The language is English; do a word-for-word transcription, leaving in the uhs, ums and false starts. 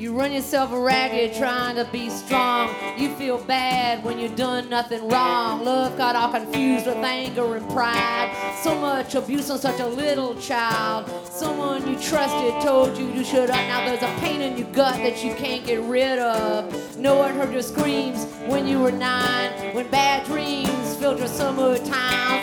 You run yourself ragged trying to be strong. You feel bad when you've done nothing wrong. Love got all confused with anger and pride. So much abuse on such a little child. Someone you trusted told you you should have. Now there's a pain in your gut that you can't get rid of. No one heard your screams when you were nine. When bad dreams filled your summer time.